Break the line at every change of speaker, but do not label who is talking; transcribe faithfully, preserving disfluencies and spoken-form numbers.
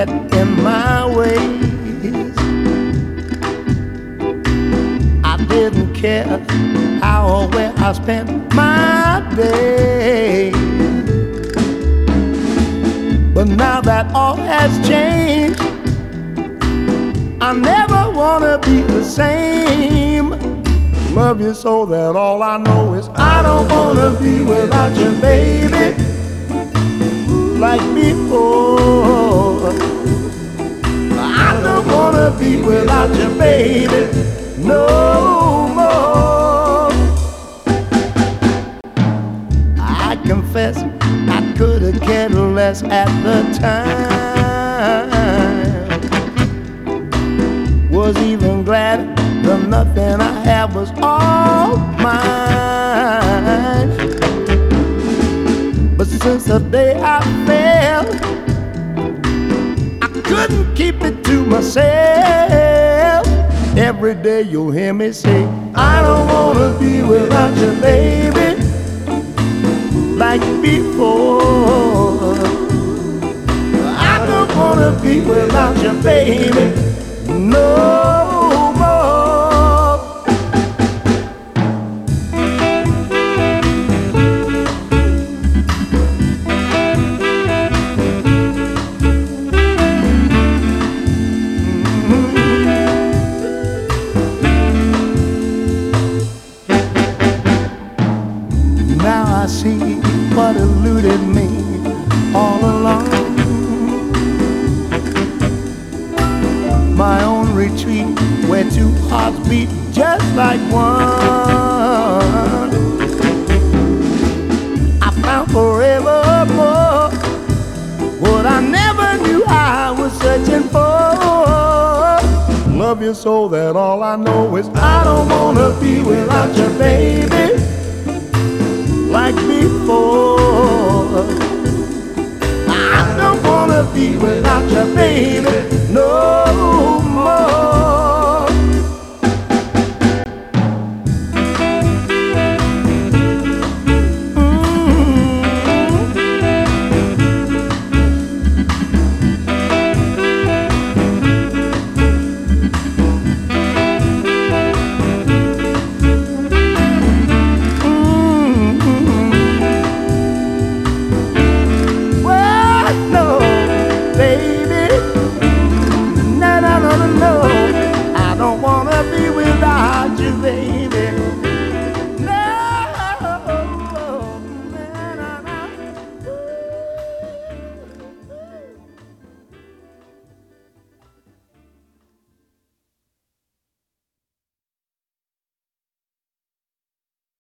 get in my way. I didn't care how or where I spent my day. But now that all has changed, I never wanna be the same. Love you so that all I know is I don't wanna be without you, baby, like before. I don't wanna be without you, baby, no more. I confess I could've cared less at the time. Was even glad the nothing I had was all mine. But since the day I fell, I couldn't keep it to myself. Every day you'll hear me say, I don't wanna be without you, baby, like before. I don't wanna be without you, baby, no. I see what eluded me all along. My own retreat where two hearts beat just like one. I found forevermore what I never knew I was searching for. Love you so that all I know is I don't wanna be without you, baby, like before. I don't wanna be without you, baby, no.